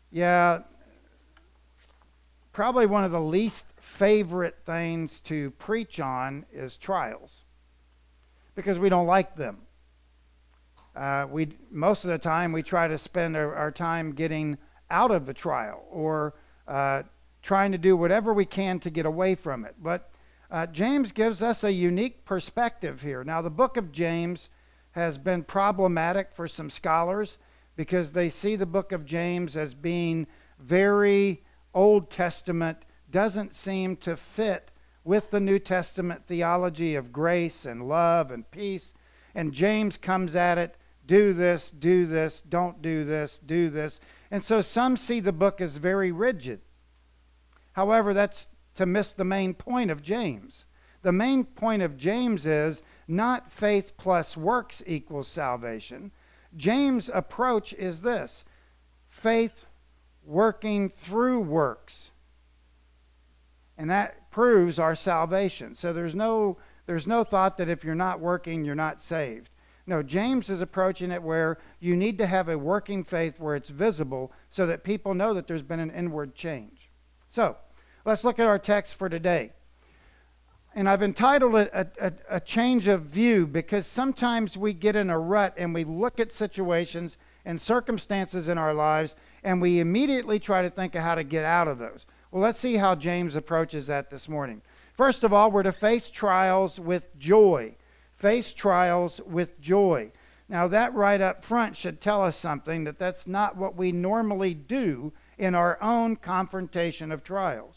Yeah, probably one of the least favorite things to preach on is trials because we don't like them. We most of the time we try to spend our time getting out of the trial or trying to do whatever we can to get away from it. But James gives us a unique perspective here. Now, the book of James has been problematic for some scholars because they see the book of James as being very Old Testament, doesn't seem to fit with the New Testament theology of grace and love and peace. And James comes at it, do this, don't do this, do this. And so some see the book as very rigid. However, that's to miss the main point of James. The main point of James is not faith plus works equals salvation. James' approach is this: faith working through works. And that proves our salvation. So there's no thought that if you're not working, you're not saved. No, James is approaching it where you need to have a working faith where it's visible so that people know that there's been an inward change. So let's look at our text for today. And I've entitled it a change of view because sometimes we get in a rut and we look at situations and circumstances in our lives and we immediately try to think of how to get out of those. Well, let's see how James approaches that this morning. First of all, we're to face trials with joy. Face trials with joy. Now, that right up front should tell us something, that that's not what we normally do in our own confrontation of trials.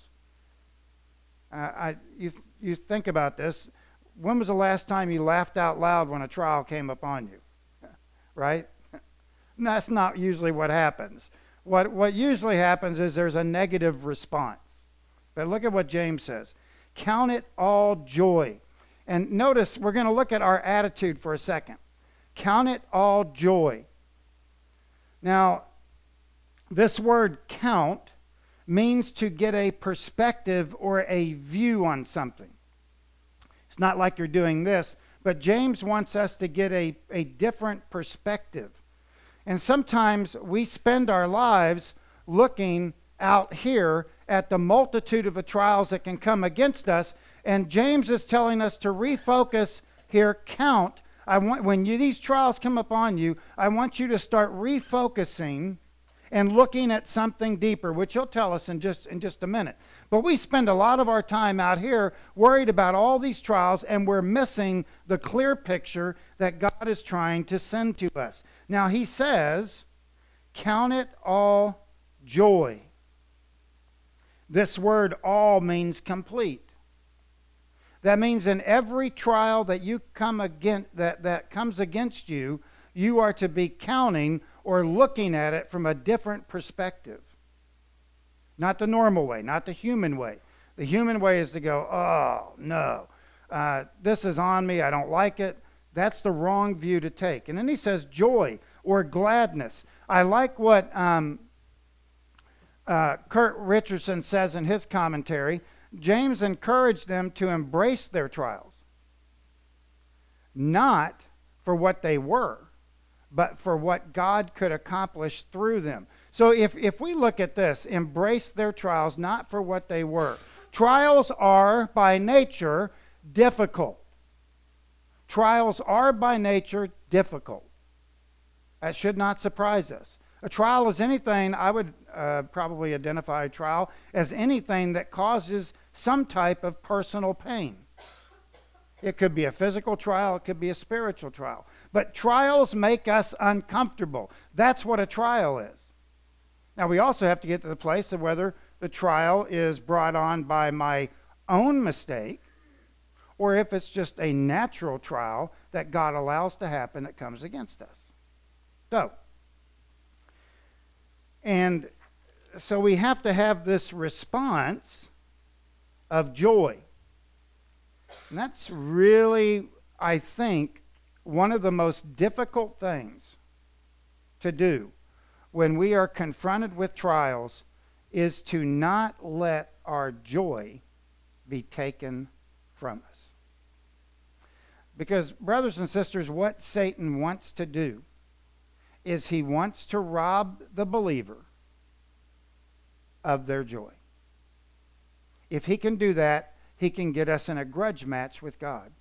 You think about this. When was the last time you laughed out loud when a trial came upon you? Right? That's not usually what happens. What usually happens is there's a negative response. But look at what James says. Count it all joy. And notice, we're going to look at our attitude for a second. Count it all joy. Now, this word count means to get a perspective or a view on something. It's not like you're doing this, but James wants us to get a different perspective. And sometimes we spend our lives looking out here at the multitude of the trials that can come against us, and James is telling us to refocus here, count. When these trials come upon you, I want you to start refocusing and looking at something deeper, which he'll tell us in just a minute. But we spend a lot of our time out here worried about all these trials, and we're missing the clear picture that God is trying to send to us. Now, he says, count it all joy. This word all means complete. That means in every trial that you come against, that comes against you, you are to be counting or looking at it from a different perspective. Not the normal way, not the human way. The human way is to go, oh, no, this is on me, I don't like it. That's the wrong view to take. And then he says joy or gladness. I like what Kurt Richardson says in his commentary. James encouraged them to embrace their trials, not for what they were, but for what God could accomplish through them. So if we look at this, embrace their trials, not for what they were. Trials are by nature difficult. Trials are by nature difficult. That should not surprise us. A trial is anything, I would probably identify a trial as anything that causes some type of personal pain. It could be a physical trial, it could be a spiritual trial. But trials make us uncomfortable. That's what a trial is. Now, we also have to get to the place of whether the trial is brought on by my own mistake or if it's just a natural trial that God allows to happen that comes against us. So we have to have this response of joy. And that's really, I think, one of the most difficult things to do when we are confronted with trials is to not let our joy be taken from us. Because, brothers and sisters, what Satan wants to do is he wants to rob the believer of their joy. If he can do that, he can get us in a grudge match with God.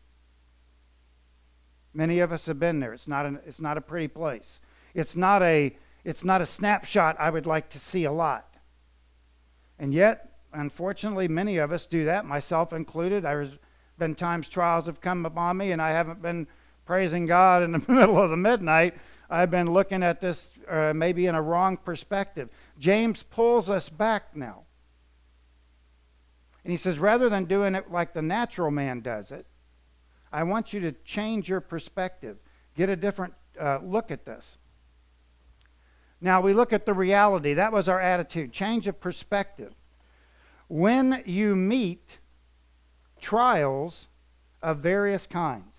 Many of us have been there. It's not a pretty place. It's not a snapshot I would like to see a lot. And yet, unfortunately, many of us do that, myself included. There's been times trials have come upon me and I haven't been praising God in the middle of the midnight. I've been looking at this maybe in a wrong perspective. James pulls us back now. And he says, rather than doing it like the natural man does it, I want you to change your perspective. Get a different look at this. Now we look at the reality. That was our attitude. Change of perspective. When you meet trials of various kinds.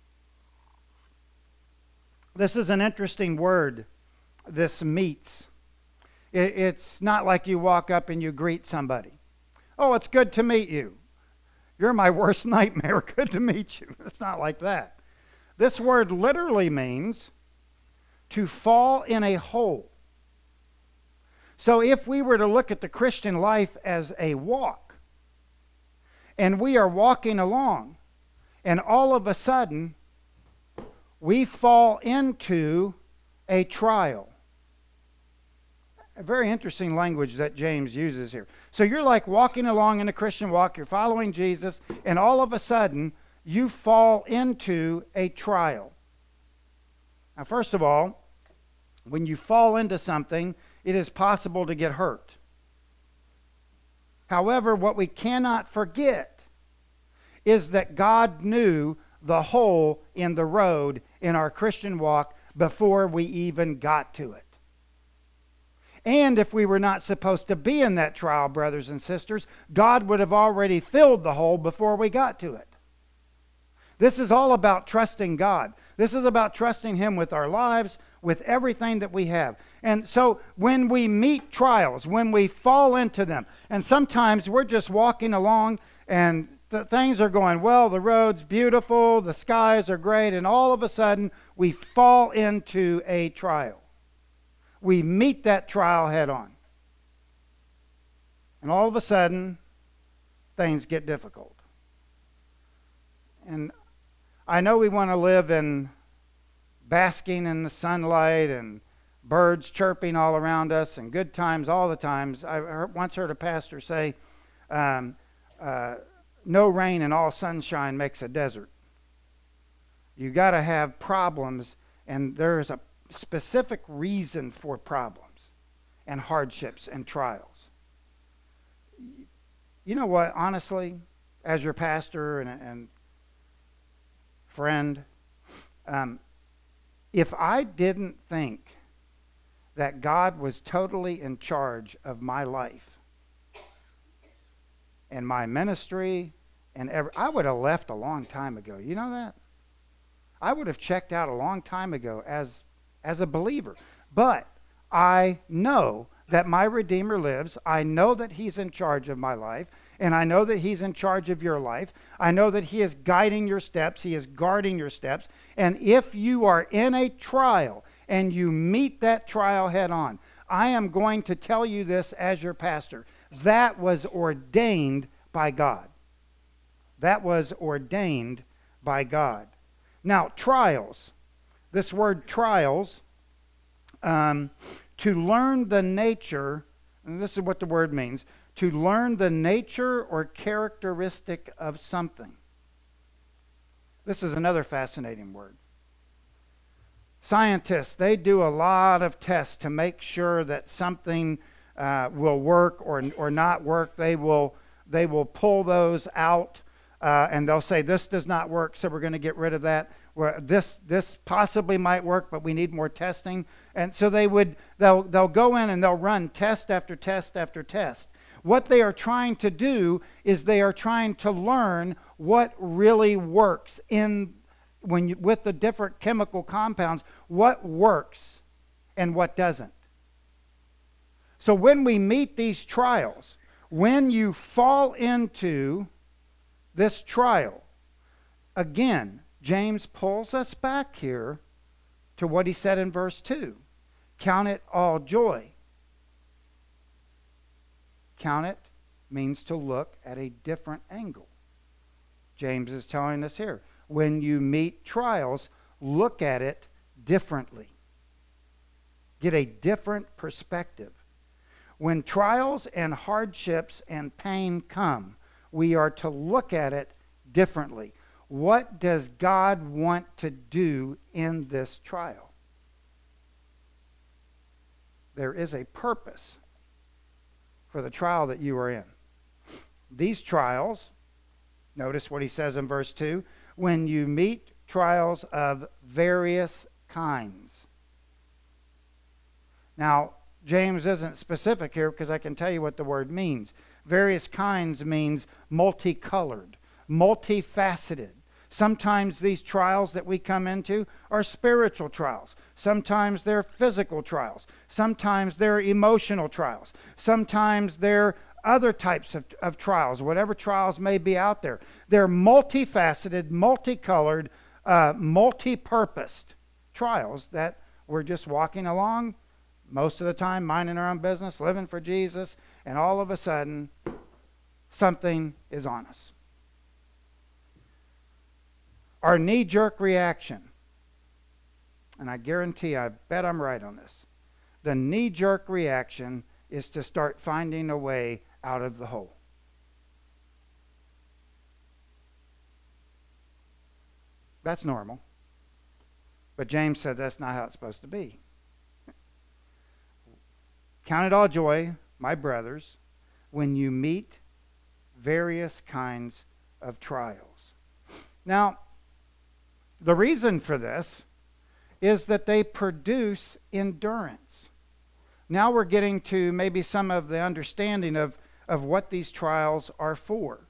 This is an interesting word, this meets. It's not like you walk up and you greet somebody. Oh, it's good to meet you. You're my worst nightmare. Good to meet you. It's not like that. This word literally means to fall in a hole. So if we were to look at the Christian life as a walk, and we are walking along, and all of a sudden, we fall into a trial. A very interesting language that James uses here. So you're like walking along in a Christian walk, you're following Jesus, and all of a sudden, you fall into a trial. Now, first of all, when you fall into something, it is possible to get hurt. However, what we cannot forget is that God knew the hole in the road in our Christian walk before we even got to it. And if we were not supposed to be in that trial, brothers and sisters, God would have already filled the hole before we got to it. This is all about trusting God. This is about trusting Him with our lives, with everything that we have. And so when we meet trials, when we fall into them, and sometimes we're just walking along and things are going well, the road's beautiful, the skies are great, and all of a sudden we fall into a trial. We meet that trial head on. And all of a sudden, things get difficult. And I know we want to live in basking in the sunlight and birds chirping all around us and good times all the times. I once heard a pastor say, no rain and all sunshine makes a desert. You got to have problems, and there's a specific reason for problems and hardships and trials. You know what, honestly, as your pastor and friend, if I didn't think that God was totally in charge of my life and my ministry and I would have left a long time ago. You know that? I would have checked out a long time ago as a believer. But I know that my Redeemer lives. I know that He's in charge of my life. And I know that He's in charge of your life. I know that He is guiding your steps. He is guarding your steps. And if you are in a trial and you meet that trial head on, I am going to tell you this as your pastor. That was ordained by God. That was ordained by God. Now, trials. This word trials, to learn the nature, and this is what the word means, to learn the nature or characteristic of something. This is another fascinating word. Scientists, they do a lot of tests to make sure that something will work or not work. They will pull those out and they'll say this does not work, so we're going to get rid of that. Where this possibly might work, but we need more testing. And so they'll go in and they'll run test after test after test. What they are trying to do is they are trying to learn what really works with the different chemical compounds, what works and what doesn't. So when we meet these trials, when you fall into this trial, again, James pulls us back here to what he said in verse 2. Count it all joy. count it means to look at a different angle. James is telling us here, when you meet trials, look at it differently. Get a different perspective. When trials and hardships and pain come, we are to look at it differently. What does God want to do in this trial? There is a purpose for the trial that you are in. These trials, notice what he says in verse 2, when you meet trials of various kinds. Now, James isn't specific here because I can tell you what the word means. Various kinds means multicolored, multifaceted. Sometimes these trials that we come into are spiritual trials. Sometimes they're physical trials. Sometimes they're emotional trials. Sometimes they're other types of trials, whatever trials may be out there. They're multifaceted, multicolored, multi-purposed trials that we're just walking along, most of the time minding our own business, living for Jesus, and all of a sudden, something is on us. Our knee-jerk reaction, and I guarantee, I bet I'm right on this, the knee-jerk reaction is to start finding a way out of the hole. That's normal. But James said that's not how it's supposed to be. Count it all joy, my brothers, when you meet various kinds of trials. Now, the reason for this is that they produce endurance. Now we're getting to maybe some of the understanding of what these trials are for.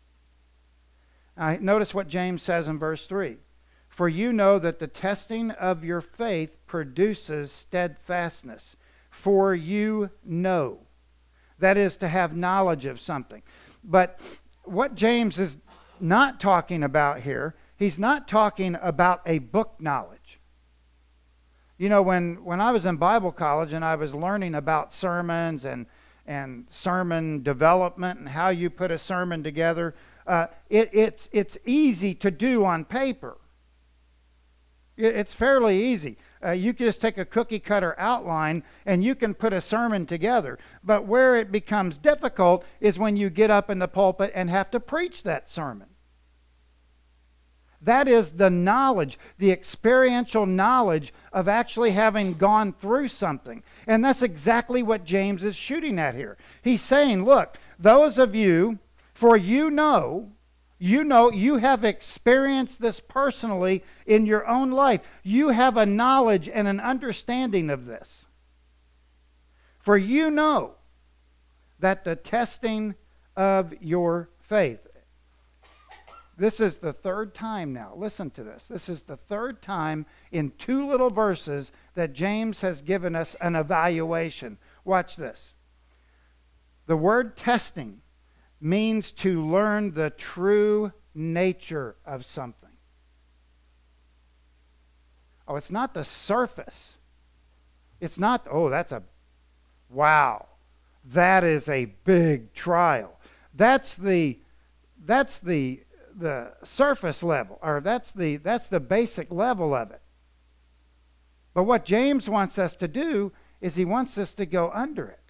Notice what James says in verse 3. For you know that the testing of your faith produces steadfastness. For you know. That is to have knowledge of something. But what James is not talking about here, he's not talking about a book knowledge. You know, when I was in Bible college and I was learning about sermons and sermon development and how you put a sermon together, it's easy to do on paper. It's fairly easy. You can just take a cookie cutter outline and you can put a sermon together. But where it becomes difficult is when you get up in the pulpit and have to preach that sermon. That is the knowledge, the experiential knowledge of actually having gone through something. And that's exactly what James is shooting at here. He's saying, look, those of you, for you know, you have experienced this personally in your own life. You have a knowledge and an understanding of this. For you know that the testing of your faith. This is the third time now. Listen to this. This is the third time in 2 little verses that James has given us an evaluation. Watch this. The word testing means to learn the true nature of something. Oh, it's not the surface. It's not, wow, that is a big trial. That's the surface level, or that's the basic level of it. But what James wants us to do is he wants us to go under it.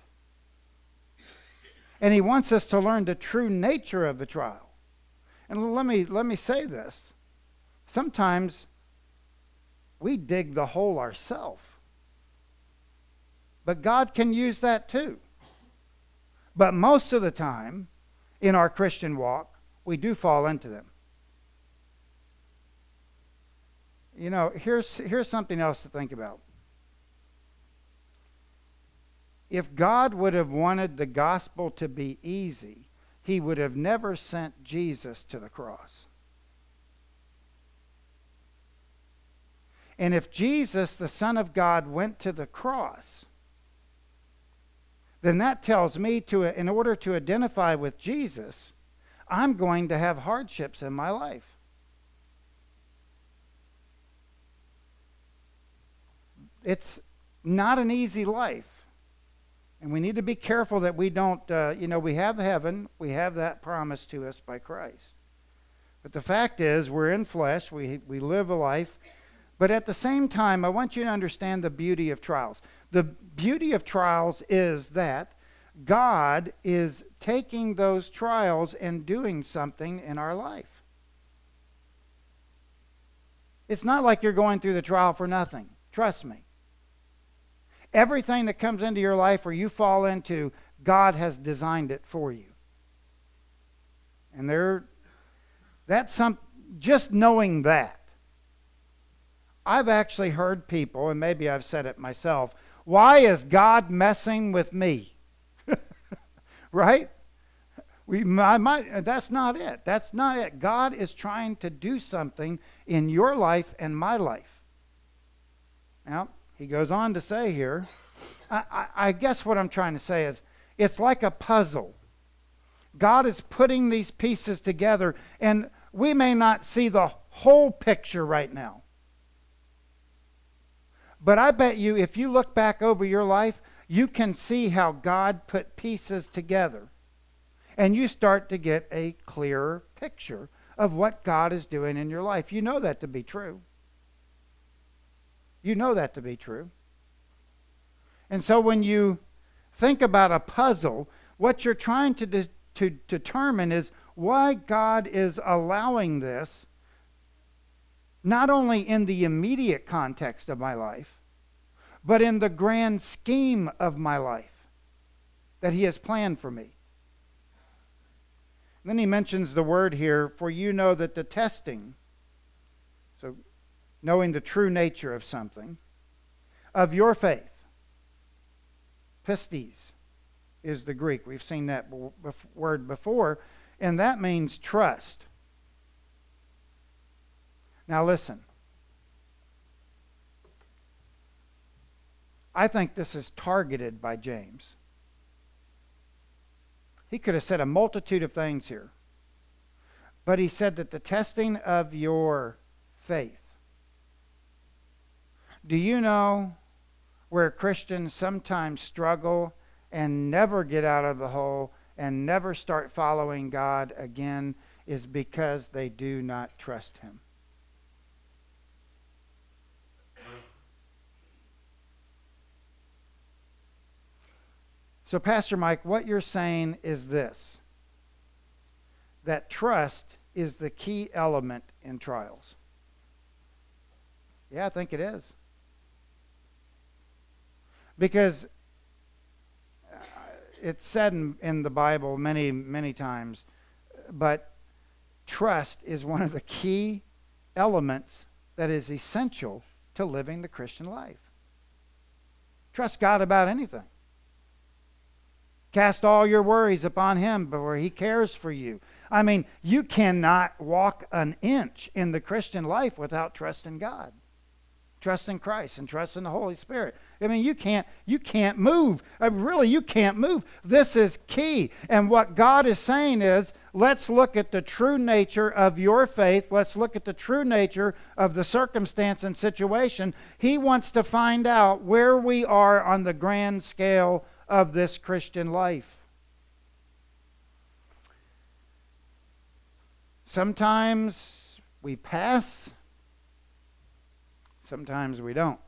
And he wants us to learn the true nature of the trial. And let me say this. Sometimes we dig the hole ourselves. But God can use that too. But most of the time, in our Christian walk, we do fall into them. You know, here's something else to think about. If God would have wanted the gospel to be easy, he would have never sent Jesus to the cross. And if Jesus, the Son of God, went to the cross, then that tells me in order to identify with Jesus, I'm going to have hardships in my life. It's not an easy life. And we need to be careful that we don't, we have heaven. We have that promise to us by Christ. But the fact is, we're in flesh. We live a life. But at the same time, I want you to understand the beauty of trials. The beauty of trials is that God is taking those trials and doing something in our life. It's not like you're going through the trial for nothing. Trust me. Everything that comes into your life or you fall into, God has designed it for you. And just knowing that. I've actually heard people, and maybe I've said it myself, why is God messing with me? Right? That's not it. That's not it. God is trying to do something in your life and my life. Now, he goes on to say here, I guess what I'm trying to say is, it's like a puzzle. God is putting these pieces together, and we may not see the whole picture right now. But I bet you, if you look back over your life, you can see how God put pieces together. And you start to get a clearer picture of what God is doing in your life. You know that to be true. You know that to be true. And so when you think about a puzzle, what you're trying to determine is why God is allowing this, not only in the immediate context of my life, but in the grand scheme of my life that he has planned for me. And then he mentions the word here, for you know that the testing, so knowing the true nature of something, of your faith, pistis is the Greek. We've seen that word before, and that means trust. Now listen. I think this is targeted by James. He could have said a multitude of things here. But he said that the testing of your faith. Do you know where Christians sometimes struggle and never get out of the hole and never start following God again is because they do not trust him? So, Pastor Mike, what you're saying is this, that trust is the key element in trials. Yeah, I think it is. Because it's said in the Bible many, many times, but trust is one of the key elements that is essential to living the Christian life. Trust God about anything. Cast all your worries upon him, for he cares for you. I mean, you cannot walk an inch in the Christian life without trusting God. Trust in Christ and trust in the Holy Spirit. I mean, you can't move. Really, you can't move. This is key. And what God is saying is, let's look at the true nature of your faith. Let's look at the true nature of the circumstance and situation. He wants to find out where we are on the grand scale of this Christian life. Sometimes we pass. Sometimes we don't.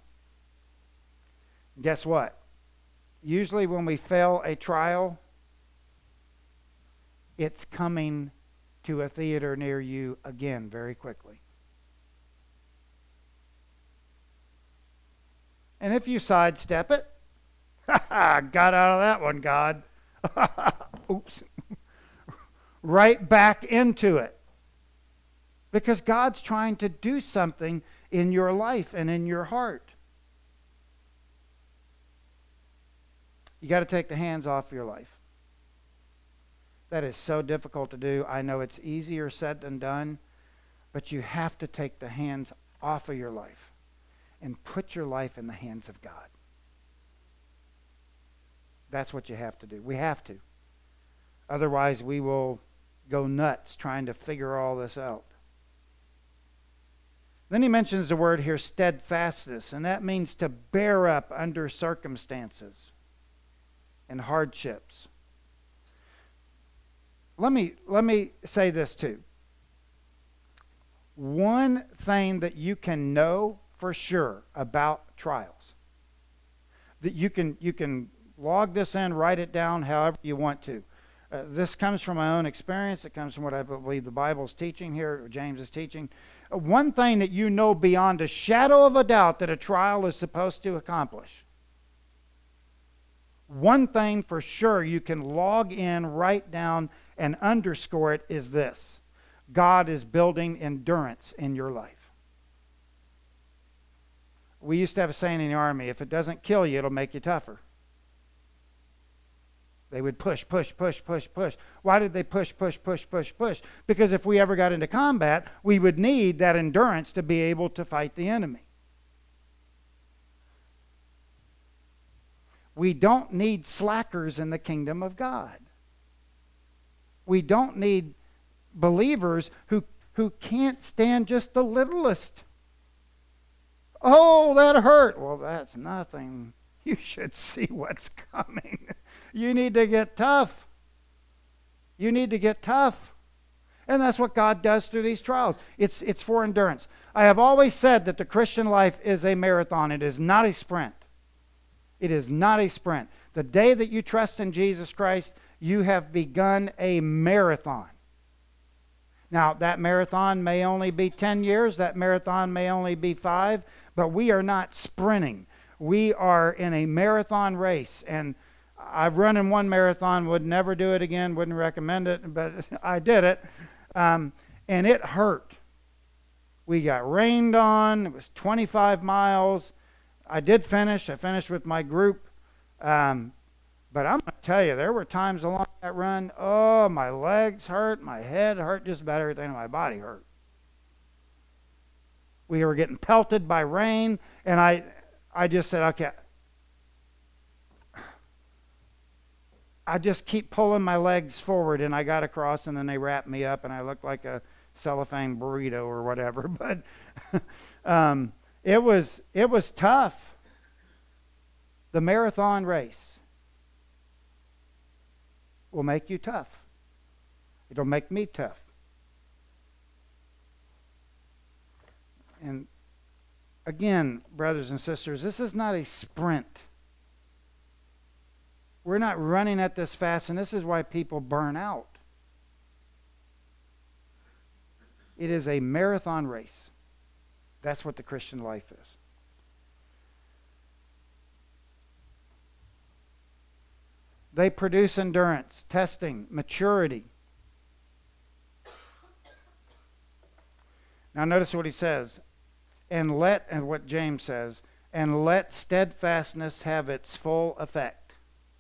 Guess what? Usually when we fail a trial, it's coming to a theater near you again very quickly. And if you sidestep it, got out of that one, God. Oops. Right back into it. Because God's trying to do something in your life and in your heart. You got to take the hands off your life. That is so difficult to do. I know it's easier said than done, but you have to take the hands off of your life and put your life in the hands of God. That's what you have to do. We have to. Otherwise, we will go nuts trying to figure all this out. Then he mentions the word here, steadfastness, and that means to bear up under circumstances. and hardships. Let me say this too. One thing that you can know for sure about trials, that you can log this in, write it down however you want to. This comes from my own experience. It comes from what I believe the Bible's teaching here, or James is teaching. One thing that you know beyond a shadow of a doubt that a trial is supposed to accomplish. One thing for sure you can log in, write down, and underscore it is this: God is building endurance in your life. We used to have a saying in the Army, if it doesn't kill you, it'll make you tougher. They would push, push, push, push, push. Why did they push, push, push, push, push? Because if we ever got into combat, we would need that endurance to be able to fight the enemy. We don't need slackers in the kingdom of God. We don't need believers who can't stand just the littlest. Oh, that hurt. Well, that's nothing. You should see what's coming. You need to get tough. You need to get tough. And that's what God does through these trials. It's for endurance. I have always said that the Christian life is a marathon. It is not a sprint. It is not a sprint. The day that you trust in Jesus Christ, you have begun a marathon. Now, that marathon may only be 10 years. That marathon may only be 5. But we are not sprinting. We are in a marathon race. And I've run in one marathon, would never do it again, wouldn't recommend it, but I did it. And it hurt. We got rained on. It was 25 miles. I did finish. I finished with my group. But I'm going to tell you, there were times along that run, oh, my legs hurt, my head hurt, just about everything in my body hurt. We were getting pelted by rain, and I just said, okay, I just keep pulling my legs forward, and I got across, and then they wrapped me up, and I looked like a cellophane burrito or whatever. But it was tough. The marathon race will make you tough. It'll make me tough. And again, brothers and sisters, this is not a sprint. We're not running at this fast, and this is why people burn out. It is a marathon race. That's what the Christian life is. They produce endurance, testing, maturity. Now notice what he says. And what James says, and let steadfastness have its full effect.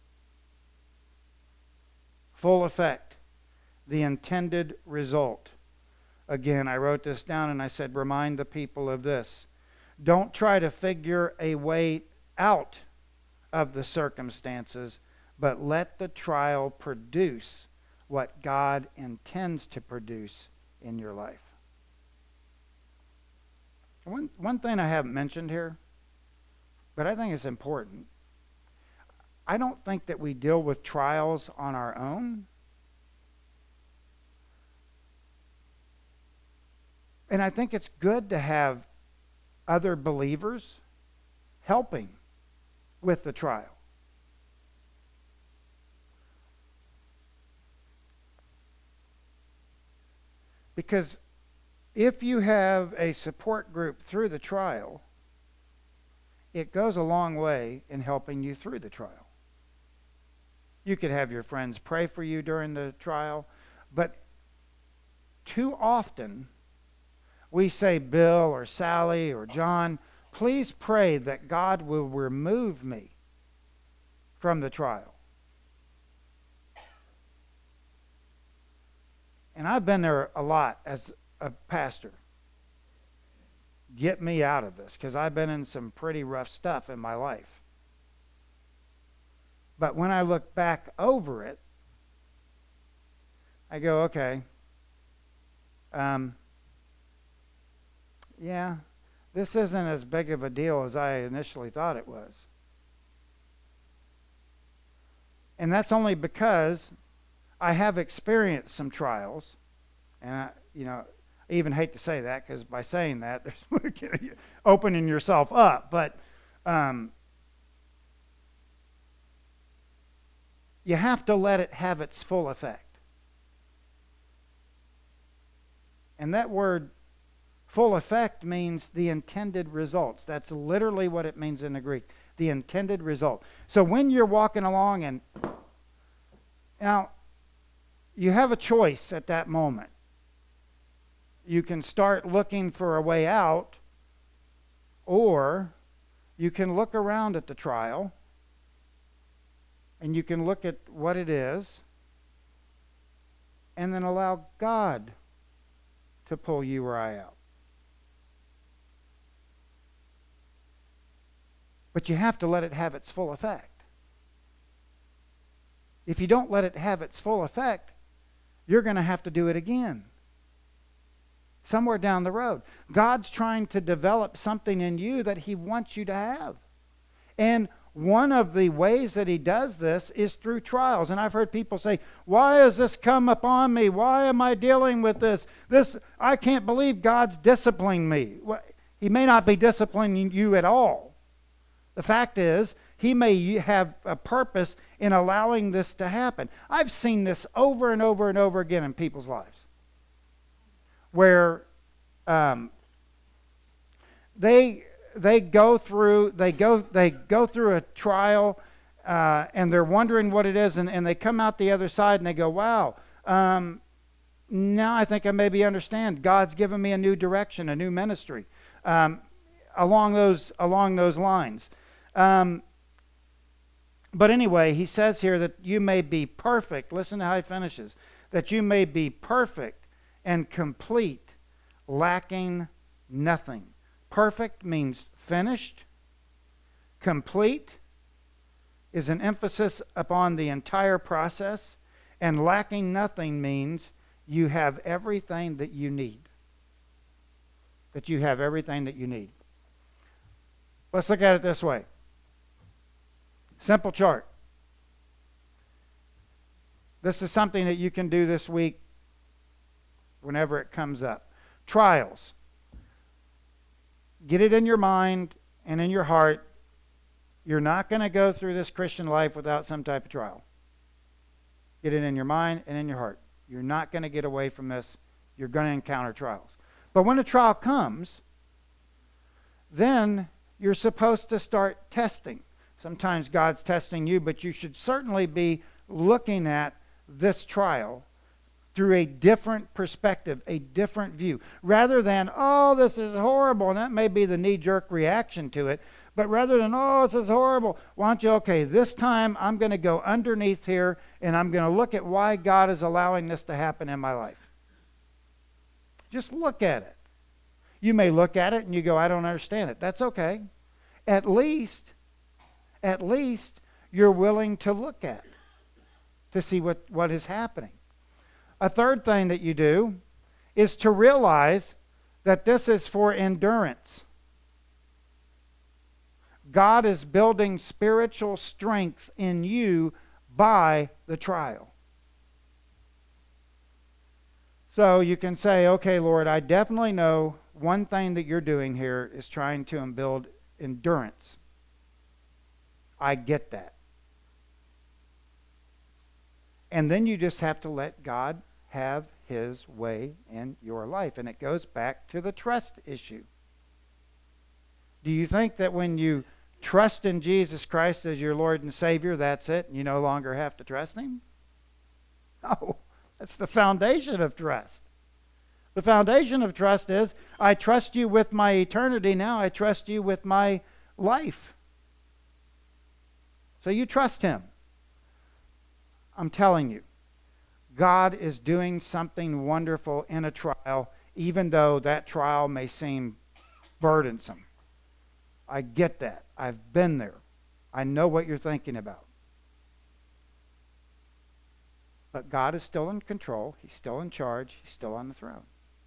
Full effect. The intended result. Again, I wrote this down and I said, remind the people of this. Don't try to figure a way out of the circumstances, but let the trial produce what God intends to produce in your life. One thing I haven't mentioned here, but I think it's important. I don't think that we deal with trials on our own. And I think it's good to have other believers helping with the trial. Because if you have a support group through the trial, it goes a long way in helping you through the trial. You could have your friends pray for you during the trial, but too often we say, Bill or Sally or John, please pray that God will remove me from the trial. And I've been there a lot as a pastor. Get me out of this, because I've been in some pretty rough stuff in my life. But when I look back over it, I go, okay, yeah, this isn't as big of a deal as I initially thought it was. And that's only because I have experienced some trials. And I even hate to say that, because by saying that, there's opening yourself up. But you have to let it have its full effect. And that word full effect means the intended results. That's literally what it means in the Greek, the intended result. So when you're walking along, and now you have a choice at that moment. You can start looking for a way out, or you can look around at the trial and you can look at what it is and then allow God to pull you or I out. But you have to let it have its full effect. If you don't let it have its full effect, you're going to have to do it again. Somewhere down the road. God's trying to develop something in you that He wants you to have. And one of the ways that He does this is through trials. And I've heard people say, why has this come upon me? Why am I dealing with this? I can't believe God's disciplining me. Well, He may not be disciplining you at all. The fact is, He may have a purpose in allowing this to happen. I've seen this over and over and over again in people's lives, where they go through a trial, and they're wondering what it is, and they come out the other side and they go, wow, now I think I maybe understand. God's given me a new direction, a new ministry, along those lines. But anyway, he says here that you may be perfect. Listen to how he finishes. That you may be perfect and complete, lacking nothing. Perfect means finished. Complete is an emphasis upon the entire process. And lacking nothing means you have everything that you need. That you have everything that you need. Let's look at it this way. Simple chart. This is something that you can do this week whenever it comes up. Trials. Get it in your mind and in your heart. You're not going to go through this Christian life without some type of trial. Get it in your mind and in your heart. You're not going to get away from this. You're going to encounter trials. But when a trial comes, then you're supposed to start testing. Sometimes God's testing you, but you should certainly be looking at this trial through a different perspective, a different view. Rather than, oh, this is horrible, and that may be the knee-jerk reaction to it, but rather than, oh, this is horrible, why don't you, okay, this time I'm going to go underneath here, and I'm going to look at why God is allowing this to happen in my life. Just look at it. You may look at it and you go, I don't understand it. That's okay. At least you're willing to look at to see what is happening. A third thing that you do is to realize that this is for endurance. God is building spiritual strength in you by the trial. So you can say, okay, Lord, I definitely know one thing that you're doing here is trying to build endurance. I get that. And then you just have to let God have His way in your life. And it goes back to the trust issue. Do you think that when you trust in Jesus Christ as your Lord and Savior, that's it? You no longer have to trust Him? No. That's the foundation of trust. The foundation of trust is, I trust you with my eternity, now I trust you with my life. So you trust Him. I'm telling you, God is doing something wonderful in a trial, even though that trial may seem burdensome. I get that. I've been there. I know what you're thinking about. But God is still in control. He's still in charge. He's still on the throne.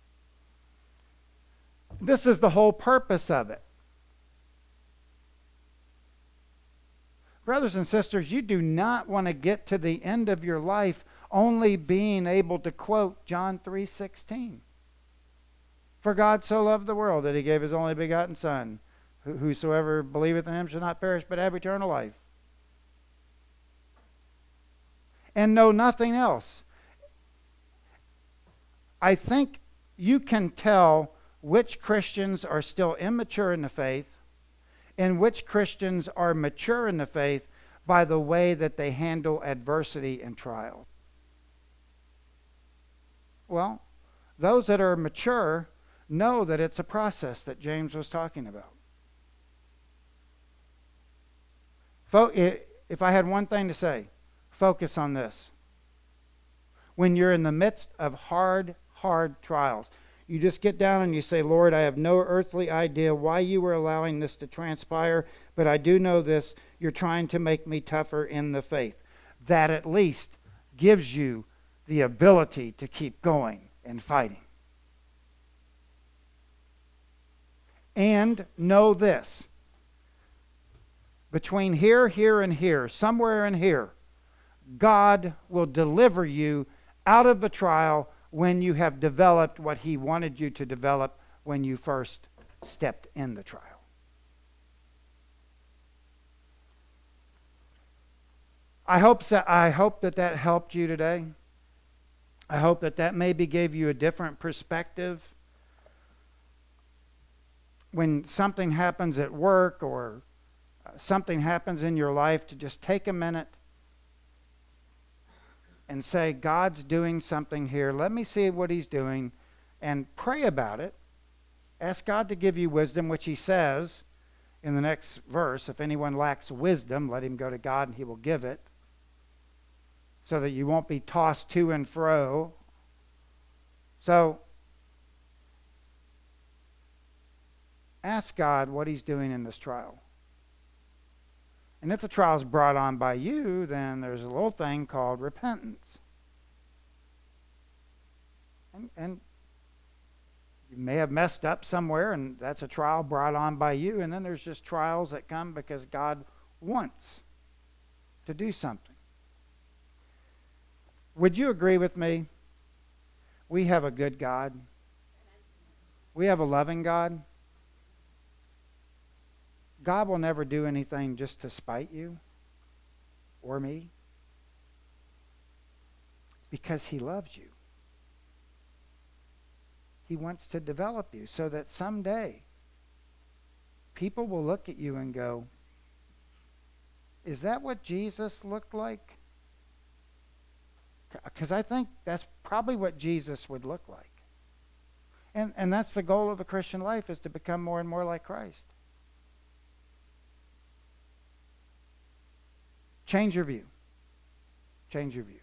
This is the whole purpose of it. Brothers and sisters, you do not want to get to the end of your life only being able to quote John 3:16. For God so loved the world that he gave his only begotten Son. Whosoever believeth in him shall not perish but have eternal life. And know nothing else. I think you can tell which Christians are still immature in the faith and which Christians are mature in the faith by the way that they handle adversity and trial. Well, those that are mature know that it's a process that James was talking about. If I had one thing to say, focus on this. When you're in the midst of hard trials, you just get down and you say, Lord, I have no earthly idea why you were allowing this to transpire, but I do know this. You're trying to make me tougher in the faith. That at least gives you the ability to keep going and fighting. And know this. Between here, here, and here, somewhere in here, God will deliver you out of the trial when you have developed what he wanted you to develop when you first stepped in the trial. I hope that helped you today. I hope that maybe gave you a different perspective. When something happens at work or something happens in your life, to just take a minute and say, God's doing something here. Let me see what he's doing, and pray about it. Ask God to give you wisdom, which he says in the next verse, if anyone lacks wisdom, let him go to God and he will give it, so that you won't be tossed to and fro. So ask God what he's doing in this trial. And if the trial is brought on by you, then there's a little thing called repentance. And you may have messed up somewhere, and that's a trial brought on by you. And then there's just trials that come because God wants to do something. Would you agree with me? We have a good God. We have a loving God. God will never do anything just to spite you or me, because he loves you. He wants to develop you so that someday people will look at you and go, is that what Jesus looked like? Because I think that's probably what Jesus would look like. And that's the goal of the Christian life, is to become more and more like Christ. Change your view. Change your view.